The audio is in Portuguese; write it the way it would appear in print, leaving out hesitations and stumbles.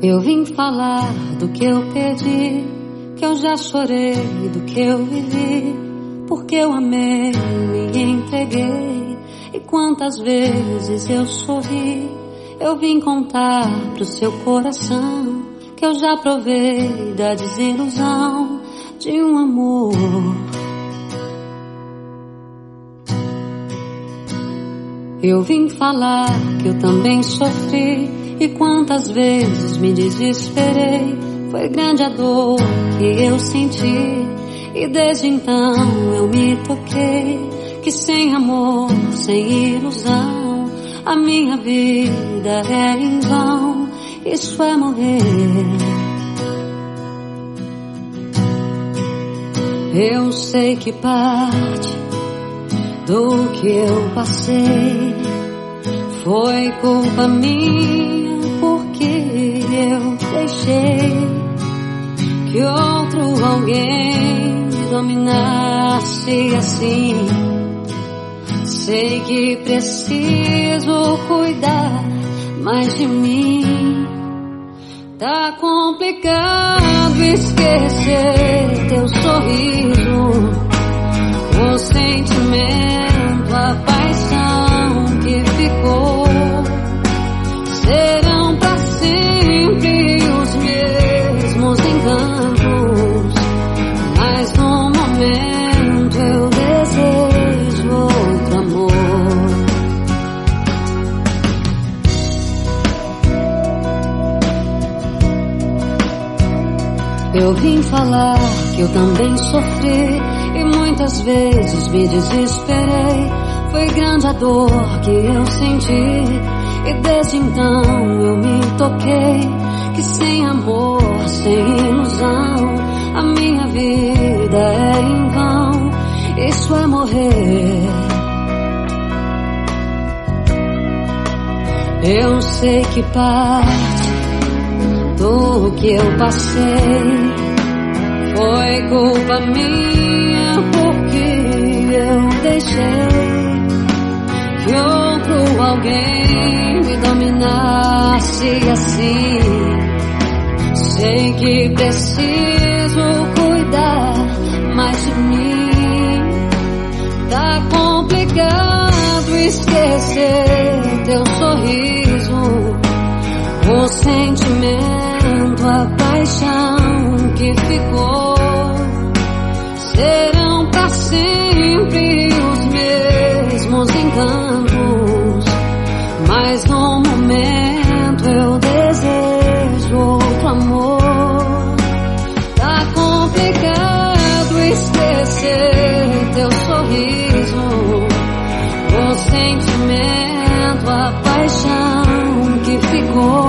Eu vim falar do que eu perdi, que eu já chorei do que eu vivi, porque eu amei, me entreguei, e quantas vezes eu sorri. Eu vim contar pro seu coração que eu já provei da desilusão de um amor. Eu vim falar que eu também sofri, e quantas vezes me desesperei. Foi grande a dor que eu senti, e desde então eu me toquei que sem amor, sem ilusão, a minha vida é em vão. Isso é morrer. Eu sei que parte do que eu passei foi culpa minha, porque eu deixei que outro alguém me dominasse assim. Sei que preciso cuidar mais de mim. Tá complicado esquecer teu sorriso, o sentimento, a paixão que ficou. Serão pra sempre os mesmos encantos, mas no momento eu desejo outro amor. Eu vim falar que eu também sofri, e muitas vezes me desesperei. Foi grande a dor que eu senti, e desde então eu me toquei que sem amor, sem ilusão, a minha vida é em vão. Isso é morrer. Eu sei que parte do que eu passei foi culpa minha, porque eu deixei que outro alguém me dominasse assim. Sei que preciso cuidar mais de mim. Tá complicado esquecer teu sorriso, o sentimento, a paixão que ficou. Serão pra sempre os mesmos encantos, mas no momento eu desejo outro amor. Tá complicado esquecer teu sorriso, o sentimento, a paixão que ficou.